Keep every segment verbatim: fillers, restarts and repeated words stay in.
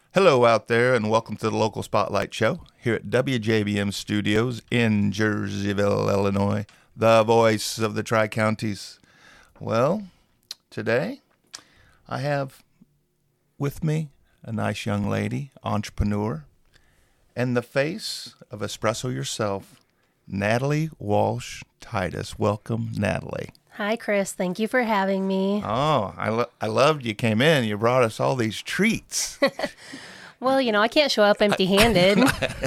Hello out there, and welcome to the Local Spotlight Show here at W J B M Studios in Jerseyville, Illinois, the voice of the Tri-Counties. Well, today I have with me a nice young lady, entrepreneur, and the face of espresso yourself, Natalie Walsh Titus. Welcome, Natalie. Hi, Chris. Thank you for having me. Oh, I, lo- I loved you came in. You brought us all these treats. Well, you know, I can't show up empty-handed.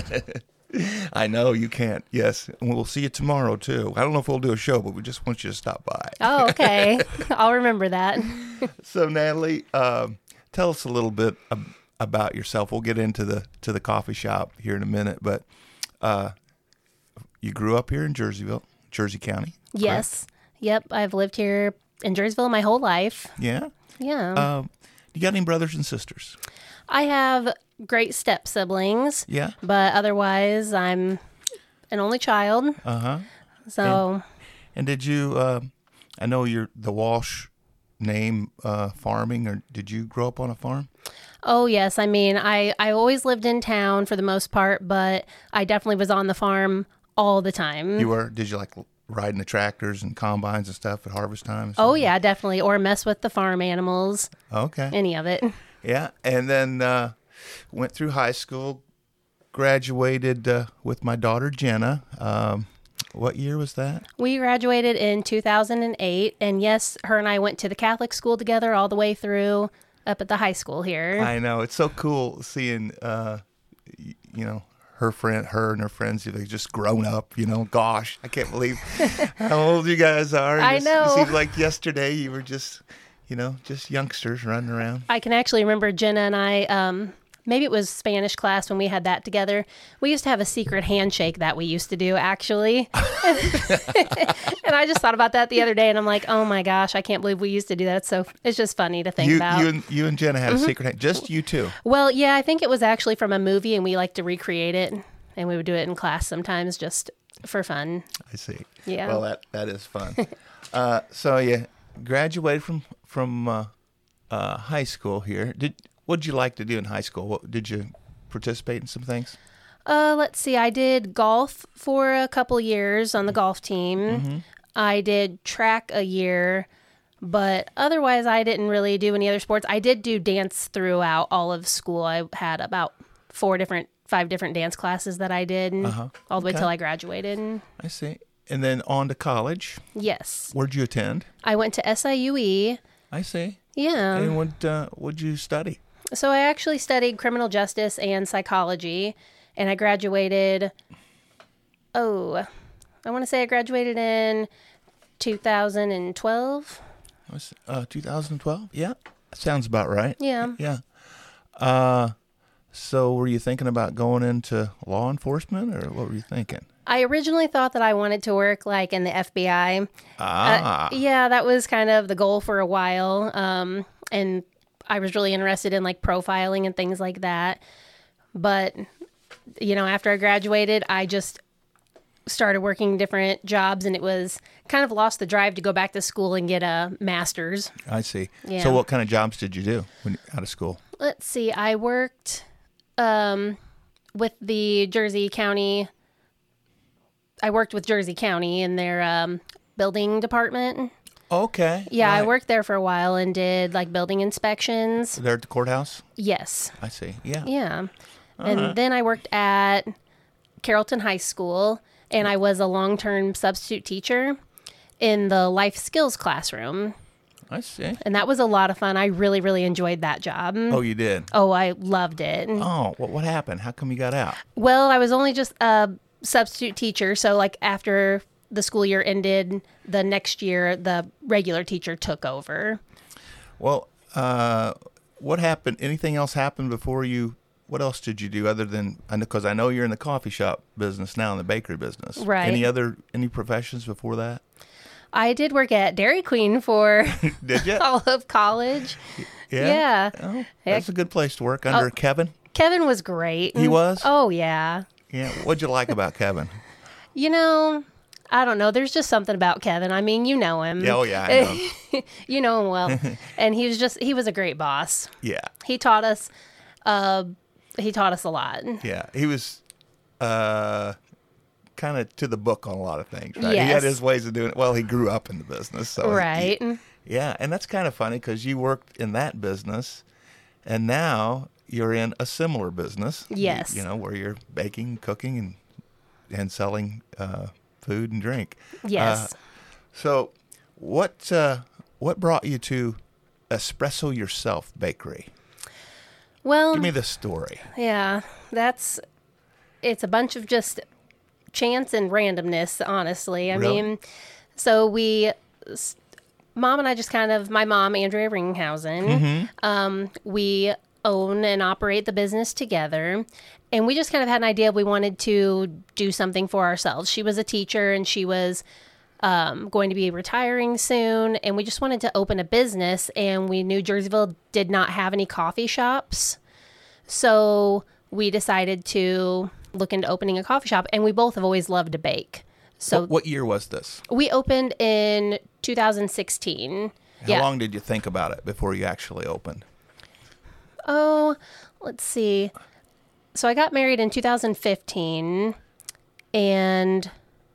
I know you can't. Yes. And we'll see you tomorrow, too. I don't know if we'll do a show, but we just want you to stop by. Oh, okay. I'll remember that. So, Natalie, um, tell us a little bit ab- about yourself. We'll get into the to the coffee shop here in a minute, but uh, you grew up here in Jerseyville, Jersey County. Yes. Yep. I've lived here in Jerseyville my whole life. Yeah? Yeah. Um, you got any brothers and sisters? I have great step siblings. Yeah? But otherwise, I'm an only child. Uh-huh. So. And, and did you, uh, I know you're the Walsh name, uh, farming, or did you grow up on a farm? Oh, yes. I mean, I, I always lived in town for the most part, but I definitely was on the farm all the time. You were? Did you like riding the tractors and combines and stuff at harvest time? and Oh, stuff? yeah, definitely. Or mess with the farm animals. Okay. Any of it. Yeah. And then uh, went through high school, graduated uh, with my daughter, Jenna. Um, what year was that? We graduated in two thousand eight, and yes, her and I went to the Catholic school together all the way through up at the high school here. I know. It's so cool seeing, uh, y- you know, her friend, her and her friends, they've just grown up, you know. Gosh, I can't believe how old you guys are. I Just- know. It seems like yesterday you were just, you know, just youngsters running around. I can actually remember Jenna and I, um, maybe it was Spanish class when we had that together. We used to have a secret handshake that we used to do, actually. And I just thought about that the other day, and I'm like, oh my gosh, I can't believe we used to do that. It's so, it's just funny to think You, about. you, and, you and Jenna had a secret hand, just you two. Well, yeah, I think it was actually from a movie, and we like to recreate it, and we would do it in class sometimes just for fun. I see. Yeah. Well, that that is fun. uh, so you graduated from from uh, uh, high school here. Did what did you like to do in high school? What did you participate in some things? Uh, let's see. I did golf for a couple years on the golf team. Mm-hmm. I did track a year, but otherwise I didn't really do any other sports. I did do dance throughout all of school. I had about four different, five different dance classes that I did Uh-huh. all the way Okay. till I graduated. I see. And then on to college. Yes. Where'd you attend? I went to S I U E. I see. Yeah. And what uh, what'd you study? So I actually studied criminal justice and psychology, and I graduated, oh, I want to say I graduated in two thousand twelve. Was uh, two thousand twelve? Yeah, sounds about right. Yeah. Yeah. Uh, so were you thinking about going into law enforcement, or what were you thinking? I originally thought that I wanted to work like in the F B I. Ah. Uh, yeah, that was kind of the goal for a while. Um, and I was really interested in like profiling and things like that. But, you know, after I graduated, I just started working different jobs, and it was kind of lost the drive to go back to school and get a master's. I see. Yeah. So what kind of jobs did you do when out of school? Let's see. I worked um, with the Jersey County. I worked with Jersey County in their um, building department. Okay. Yeah, I right. worked there for a while and did like building inspections. There at the courthouse? Yes. I see. Yeah. Yeah. And then I worked at Carrollton High School, and I was a long-term substitute teacher in the life skills classroom. I see. And that was a lot of fun. I really, really enjoyed that job. Oh, you did? Oh, I loved it. Oh, what what happened? How come you got out? Well, I was only just a substitute teacher. So, like, after the school year ended, the next year, the regular teacher took over. Well, uh, what happened? Anything else happened before you? What else did you do other than, I know, because I know you're in the coffee shop business now, in the bakery business. Right. Any other, any professions before that? I did work at Dairy Queen for Did you? all of college. Yeah. Oh, that's a good place to work under Oh. Kevin. Kevin was great. He was? Oh, yeah. Yeah. What'd you like about Kevin? You know, I don't know. There's just something about Kevin. I mean, you know him. Yeah, oh, yeah, I know. You know him well. And he was just, he was a great boss. Yeah. He taught us Uh, he taught us a lot. Yeah, he was uh, kind of to the book on a lot of things, right? Yes. He had his ways of doing it. Well, he grew up in the business. So he- Right. he- yeah, and that's kind of funny because you worked in that business, and now you're in a similar business. Yes. You, you know, where you're baking, cooking, and and selling uh, food and drink. Yes. Uh, so, what uh, what brought you to Espresso Yourself Bakery? Well, Give me the story. yeah, that's it's a bunch of just chance and randomness, honestly. I Really? mean, so we, s- mom and I just kind of, my mom, Andrea Ringhausen, Mm-hmm. um, we own and operate the business together. And we just kind of had an idea we wanted to do something for ourselves. She was a teacher and she was um, going to be retiring soon. And we just wanted to open a business. And we knew Jerseyville did not have any coffee shops. So we decided to look into opening a coffee shop. And we both have always loved to bake. So what, what year was this? we opened in two thousand sixteen. How long did you think about it before you actually opened? Oh, let's see. So I got married in two thousand fifteen, and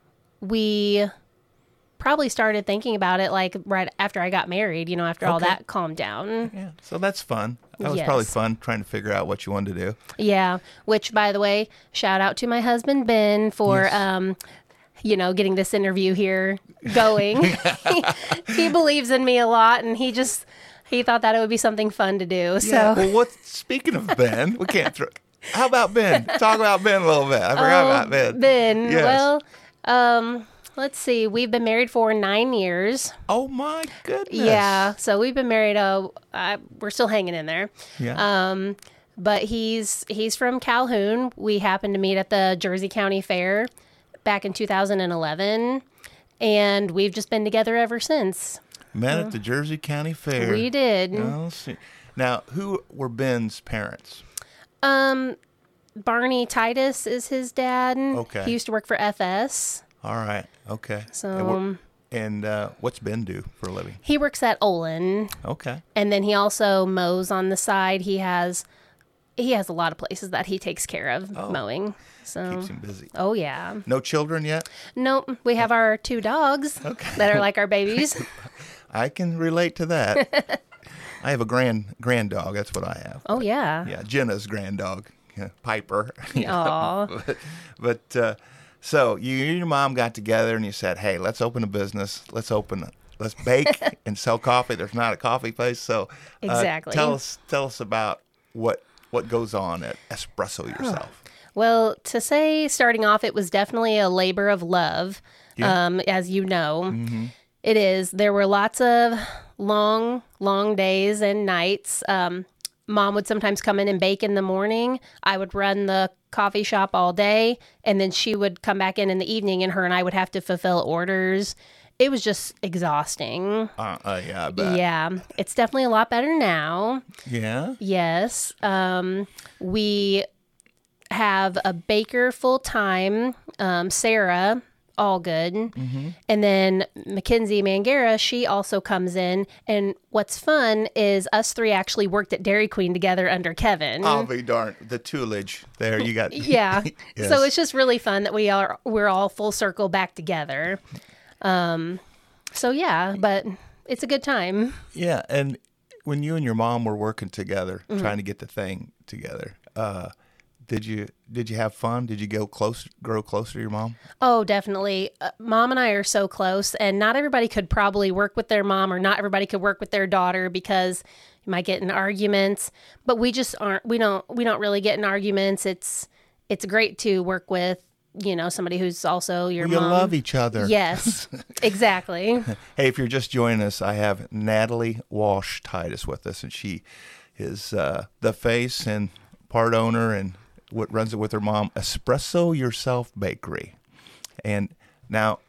we probably started thinking about it like right after I got married, you know, after all Okay. that calmed down. Yeah, so that's fun. That was Yes. probably fun trying to figure out what you wanted to do. Yeah, which, by the way, shout out to my husband, Ben, for, Yes. um, you know, getting this interview here going. he, he believes in me a lot, and he just, he thought that it would be something fun to do. So. Yeah. Well, what? Speaking of Ben, we can't. Throw, how about Ben? Talk about Ben a little bit. I forgot Oh, about Ben. Ben. Yes. Well, um, let's see. We've been married for nine years. Oh my goodness. Yeah. So we've been married. Uh, I, we're still hanging in there. Yeah. Um, but he's he's from Calhoun. We happened to meet at the Jersey County Fair back in two thousand eleven, and we've just been together ever since. Met at the Jersey County Fair. We did. Oh, let's see. Now, who were Ben's parents? Um, Barney Titus is his dad. Okay. He used to work for F S. All right. Okay. So And, what- and uh, what's Ben do for a living? he works at Olin. Okay. And then he also mows on the side. He has he has a lot of places that he takes care of Oh. mowing. So Keeps him busy. oh yeah. No children yet? Nope. We have our two dogs Okay. that are like our babies. I can relate to that. I have a grand grand dog. That's what I have. Oh yeah. Yeah, Jenna's grand dog, yeah, Piper. Aw. but but uh, so you and your mom got together and you said, "Hey, let's open a business. Let's open, let's bake and sell coffee." There's not a coffee place, so uh, Exactly. Tell us tell us about what what goes on at Espresso Yourself. Well, to say starting off, it was definitely a labor of love, Yeah. um, as you know. It is. There were lots of long, long days and nights. Um, Mom would sometimes come in and bake in the morning. I would run the coffee shop all day, and then she would come back in in the evening, and her and I would have to fulfill orders. It was just exhausting. Uh, uh, yeah, I bet. Yeah, it's definitely a lot better now. Yeah. Yes. Um, we have a baker full time, um, Sarah Allgood. Mm-hmm. And then Mackenzie Mangera, she also comes in. And what's fun is us three actually worked at Dairy Queen together under Kevin. I'll be darned. The Toolage there. You got. Yeah. Yes. So it's just really fun that we are we're all full circle back together. Um, so yeah, but it's a good time. Yeah, and when you and your mom were working together, Mm-hmm. trying to get the thing together, uh, did you did you have fun? Did you go close, grow closer to your mom? Oh, definitely. Uh, mom and I are so close, and not everybody could probably work with their mom, or not everybody could work with their daughter because you might get in arguments. But we just aren't. We don't. We don't really get in arguments. It's it's great to work with, you know, somebody who's also your You mom. love each other. Yes, exactly. Hey, if you're just joining us, I have Natalie Walsh Titus with us, and she is uh, the face and part owner and what runs it with her mom, Espresso Yourself Bakery. And now,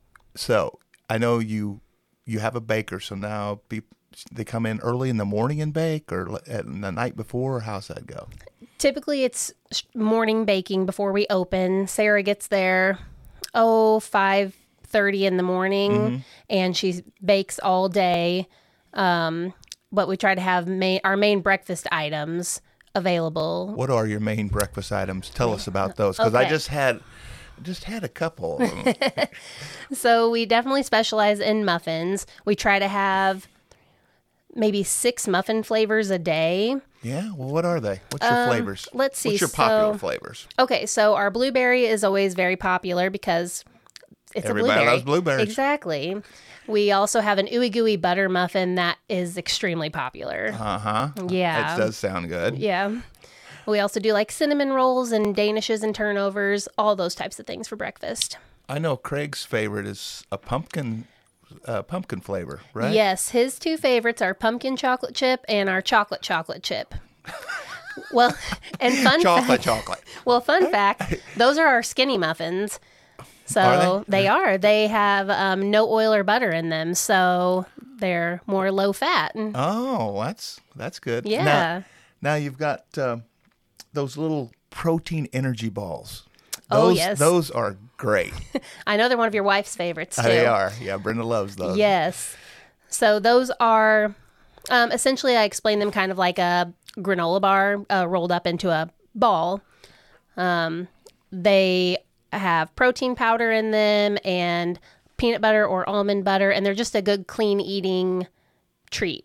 so I know you you have a baker, so now people, they come in early in the morning and bake, or at the night before, or how's that go? Typically, it's sh- morning baking before we open. Sarah gets there, oh, five thirty in the morning, Mm-hmm. and she bakes all day. Um, but we try to have main, our main breakfast items available. What are your main breakfast items? Tell us about those, because I Okay. just had just had a couple of them. So we definitely specialize in muffins. We try to have maybe six muffin flavors a day. Yeah, well, what are they? What's your flavors? Um, let's see, What's your popular so- flavors? Okay, so our blueberry is always very popular because it's Everybody a blueberry. loves blueberries. Exactly. We also have an ooey gooey butter muffin that is extremely popular. Uh huh. Yeah. It does sound good. Yeah. We also do like cinnamon rolls and danishes and turnovers, all those types of things for breakfast. I know Craig's favorite is a pumpkin, uh, pumpkin flavor, right? Yes, his two favorites are pumpkin chocolate chip and our chocolate chocolate chip. Well, and fun Chocolate, fact, chocolate. well, fun fact, those are our skinny muffins. So Are they? they are. They have um, no oil or butter in them, so they're more low fat. Oh, that's that's good. Yeah. Now, now you've got um, those little protein energy balls. Oh, Those, yes. Those are great. I know they're one of your wife's favorites too. They are. Yeah, Brenda loves those. Yes. So those are um, essentially, I explain them kind of like a granola bar uh, rolled up into a ball. Um, they have protein powder in them and peanut butter or almond butter, and they're just a good clean eating treat.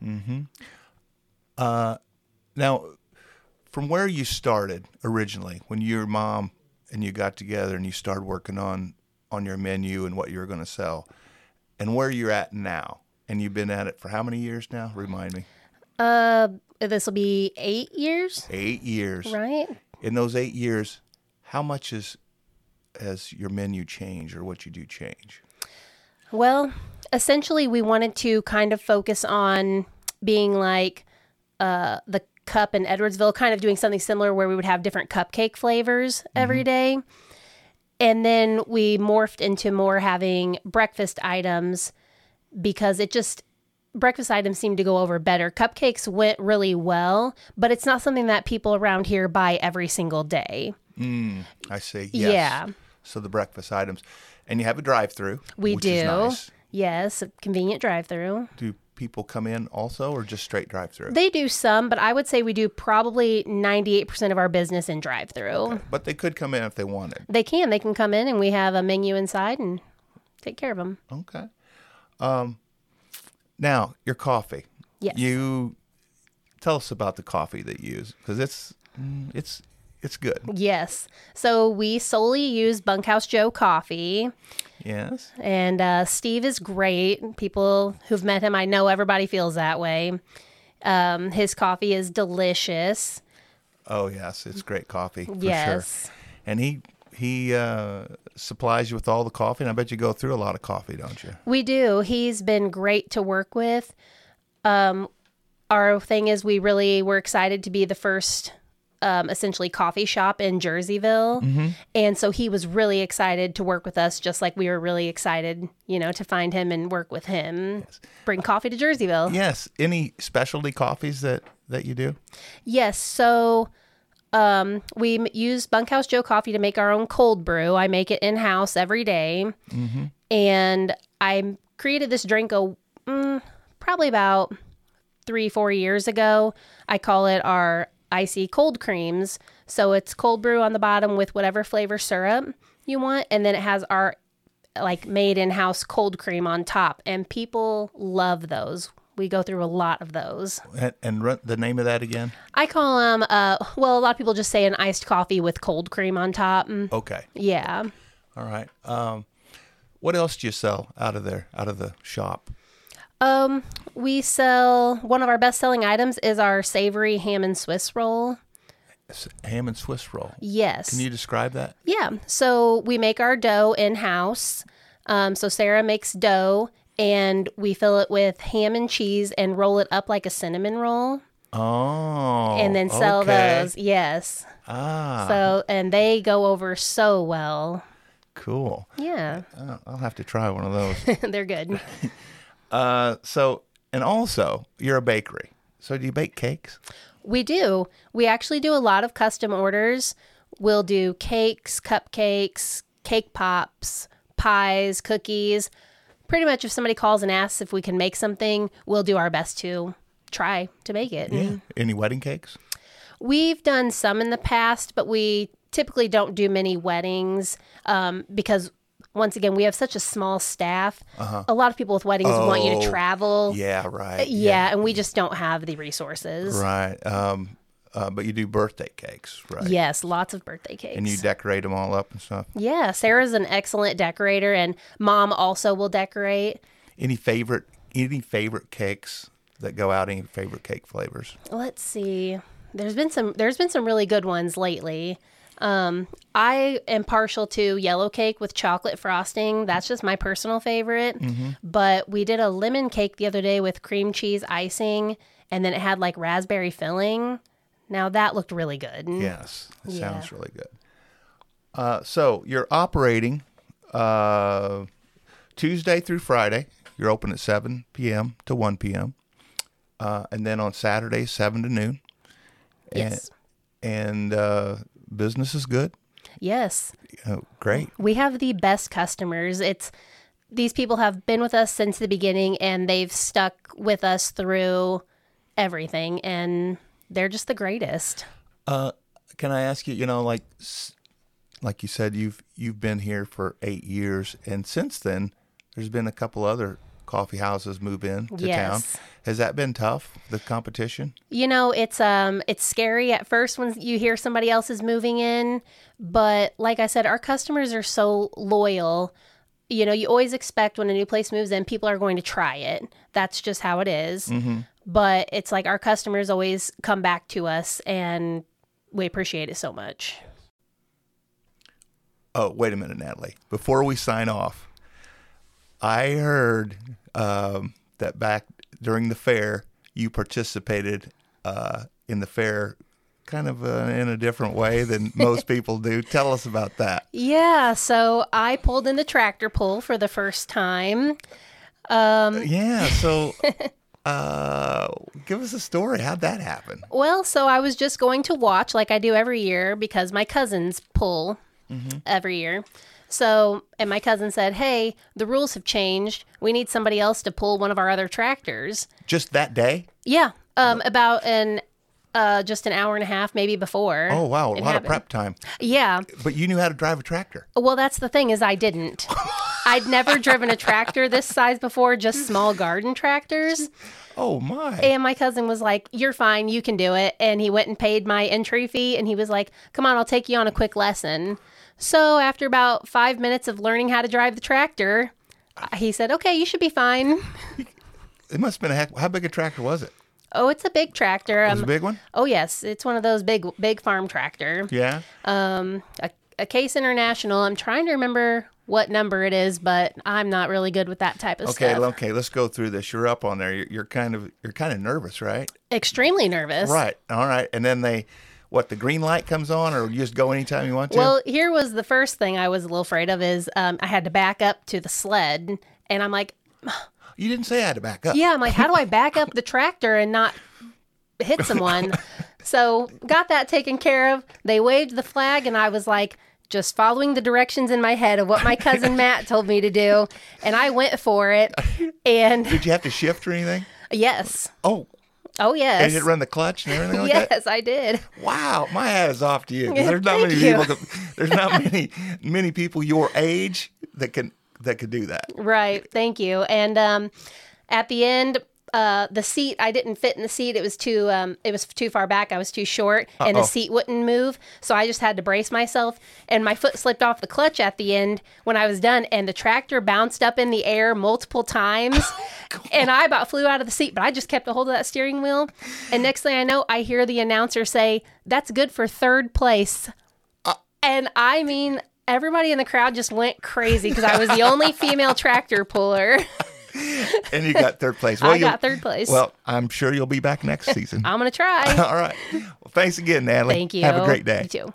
Now, from where you started originally, when your mom and you got together and you started working on on your menu and what you were going to sell, and where you're at now, and you've been at it for how many years now? Remind me. Uh, this will be eight years, Eight years. right? In those eight years, how much is has your menu changed, or what you do change? Well, essentially, we wanted to kind of focus on being like uh, the cup in Edwardsville, kind of doing something similar where we would have different cupcake flavors every day. And then we morphed into more having breakfast items because it just, breakfast items seem to go over better. Cupcakes went really well, but it's not something that people around here buy every single day. I see. Yes. Yeah. So the breakfast items, and you have a drive-through. We which do. Is nice. Yes, a convenient drive-through. Do people come in also, or just straight drive-through? They do some, but I would say we do probably ninety-eight percent of our business in drive-through. Okay. But they could come in if they wanted. They can. They can come in and we have a menu inside and take care of them. Okay. Um, now, your coffee. Yes. You tell us about the coffee that you use, because it's mm, it's it's good. Yes. So we solely use Bunkhouse Joe coffee, Yes. and uh, Steve is great. People who've met him, I know everybody feels that way. Um, his coffee is delicious. Oh yes, it's great coffee for Yes. sure. And he he uh, supplies you with all the coffee, and I bet you go through a lot of coffee, don't you? We do. He's been great to work with. Um, our thing is we really were excited to be the first um, essentially coffee shop in Jerseyville. And so he was really excited to work with us, just like we were really excited, you know, to find him and work with him. Bring coffee to Jerseyville. Yes. Any specialty coffees that that you do? Yes. So um, we m- use Bunkhouse Joe coffee to make our own cold brew. I make it in-house every day. And I created this drink a, mm, probably about three, four years ago. I call it our icy cold creams. So it's cold brew on the bottom with whatever flavor syrup you want. And then it has our like made in-house cold cream on top. And people love those. We go through a lot of those. And, and run the name of that again? I call them, uh, well, a lot of people just say an iced coffee with cold cream on top. Mm, Okay. yeah. All right. Um, what else do you sell out of there, out of the shop? Um, we sell, one of our best-selling items is our savory ham and Swiss roll. S- Ham and Swiss roll. Yes. Can you describe that? Yeah. So we make our dough in-house. Um, so Sarah makes dough, and we fill it with ham and cheese and roll it up like a cinnamon roll, Oh. and then sell okay. those. Yes. Ah. So, and they go over so well. Cool. Yeah. Uh, I'll have to try one of those. They're good. uh, so, and also, you're a bakery. So, do you bake cakes? We do. We actually do a lot of custom orders. We'll do cakes, cupcakes, cake pops, pies, cookies. Pretty much if somebody calls and asks if we can make something, we'll do our best to try to make it. Yeah. Any wedding cakes? We've done some in the past, but we typically don't do many weddings um, because, once again, we have such a small staff. Uh-huh. A lot of people with weddings Oh, want you to travel. Yeah, right. Yeah, yeah, and we just don't have the resources. Right. Um, uh, but you do birthday cakes, right? Yes, lots of birthday cakes. And you decorate them all up and stuff? Yeah, Sarah's an excellent decorator, and Mom also will decorate. Any favorite any favorite cakes that go out? Any favorite cake flavors? Let's see. There's been some there's been some really good ones lately. Um, I am partial to yellow cake with chocolate frosting. That's just my personal favorite. Mm-hmm. But we did a lemon cake the other day with cream cheese icing, and then it had like raspberry filling. Now that looked really good. Yes, it Yeah. sounds really good. Uh, so you're operating uh, Tuesday through Friday. You're open at seven p.m. to one p.m. Uh, and then on Saturday, seven to noon. Yes. And, and uh, business is good? Yes. Oh, great. We have the best customers. It's these people have been with us since the beginning, and they've stuck with us through everything, and they're just the greatest. Uh, can I ask you, you know, like like you said, you've you've been here for eight years, and since then, there's been a couple other coffee houses move in to Yes. town. Has that been tough, the competition? You know, it's um it's scary at first when you hear somebody else is moving in, but like I said, our customers are so loyal. You know, you always expect when a new place moves in, people are going to try it. That's just how it is. Mm-hmm. But it's like our customers always come back to us, and we appreciate it so much. Oh, wait a minute, Natalie. Before we sign off, I heard um, that back during the fair, you participated uh, in the fair kind of uh, in a different way than most people do. Tell us about that. Yeah, so I pulled in the tractor pull for the first time. Um, Yeah, so uh, give us a story. How'd that happen? well, so I was just going to watch like I do every year because my cousins pull mm-hmm. every year. So, and my cousin said, hey, the rules have changed. We need somebody else to pull one of our other tractors. Just that day? Yeah, um, about an uh, just an hour and a half, maybe before. Oh, wow, a it lot happened. of prep time. Yeah. But you knew how to drive a tractor. Well, that's the thing is I didn't. I'd never driven a tractor this size before, just small garden tractors. Oh, my. And my cousin was like, you're fine, you can do it. And he went and paid my entry fee, and he was like, come on, I'll take you on a quick lesson. So after about five minutes of learning how to drive the tractor, he said, okay, you should be fine. It must have been a heck. How big a tractor was it? Oh, it's a big tractor. Was it Um, a big one? oh, yes. It's one of those big, big farm tractor. Yeah. Um, a, a Case International. I'm trying to remember what number it is, but I'm not really good with that type of Okay, stuff. okay, let's go through this. You're up on there. You're, you're kind of you're kind of nervous, right? Extremely nervous. Right. All right. And then they, what, the green light comes on, or you just go anytime you want to? Well, here was the first thing I was a little afraid of is um, I had to back up to the sled, and I'm like, you didn't say I had to back up. yeah, I'm like, how do I back up the tractor and not hit someone? So got that taken care of. They waved the flag, and I was like, just following the directions in my head of what my cousin Matt told me to do, and I went for it. And Did you have to shift or anything? yes, Oh, oh yes, and you run the clutch and everything like yes, that? I did. Wow, my hat is off to you. 'Cause There's not Thank many you. people. That, there's not many many people your age that can that could do that. Right. Thank you. And um, at the end, uh, the seat, I didn't fit in the seat. It was too, um, it was too far back. I was too short, and Uh-oh. the seat wouldn't move. So I just had to brace myself, and my foot slipped off the clutch at the end when I was done, and the tractor bounced up in the air multiple times, and I about flew out of the seat. But I just kept a hold of that steering wheel, and next thing I know, I hear the announcer say, "That's good for third place," Uh. and I mean. Everybody in the crowd just went crazy because I was the only female tractor puller. And you got third place. Well, I you'll- got third place. Well, I'm sure you'll be back next season. I'm going to try. All right. Well, thanks again, Natalie. Thank you. Have a great day. You too.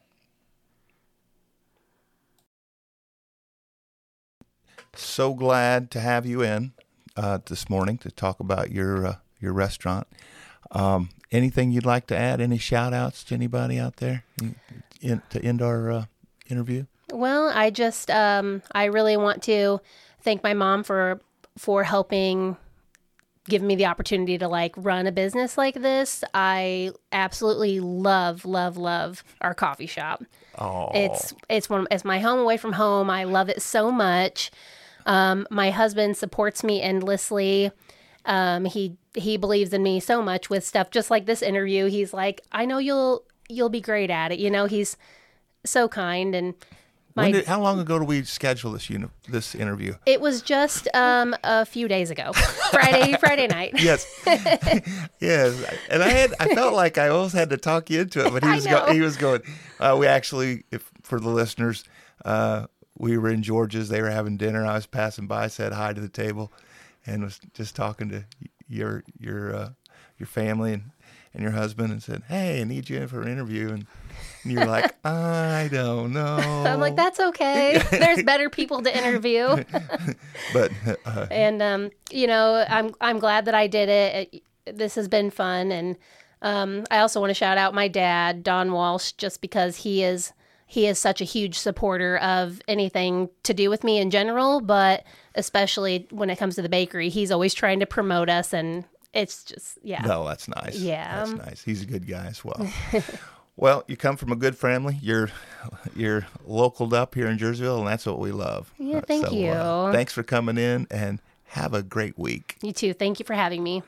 So glad to have you in uh, this morning to talk about your uh, your restaurant. Um, anything you'd like to add? Any shout outs to anybody out there in, in, to end our uh, interview? Well, I just, um, I really want to thank my mom for, for helping given me the opportunity to like run a business like this. I absolutely love, love, love our coffee shop. Oh, It's it's one it's my home away from home. I love it so much. Um, my husband supports me endlessly. Um, he he believes in me so much with stuff just like this interview. He's like, I know you'll you'll be great at it. You know, he's so kind. And my when did, how long ago did we schedule this uni- this interview? it was just um, a few days ago, Friday Friday night. Yes, yes. And I had I felt like I almost had to talk you into it, but he I was know. go, he was going. Uh, we actually, if for the listeners, uh, we were in George's. They were having dinner. I was passing by, said hi to the table, and was just talking to your your uh, your family and, and your husband, and said, "Hey, I need you for an interview." And, and you were like, "I don't know." I'm like, that's okay. There's better people to interview. But uh, And um, you know, I'm I'm glad that I did it. it this has been fun, and um, I also want to shout out my dad, Don Walsh, just because he is he is such a huge supporter of anything to do with me in general, but especially when it comes to the bakery. He's always trying to promote us, and it's just yeah. no, that's nice. Yeah. that's nice. He's a good guy as well. Well, you come from a good family. You're you're localed up here in Jerseyville, and that's what we love. Yeah, thank So, you. Uh, thanks for coming in, and have a great week. You too. Thank you for having me.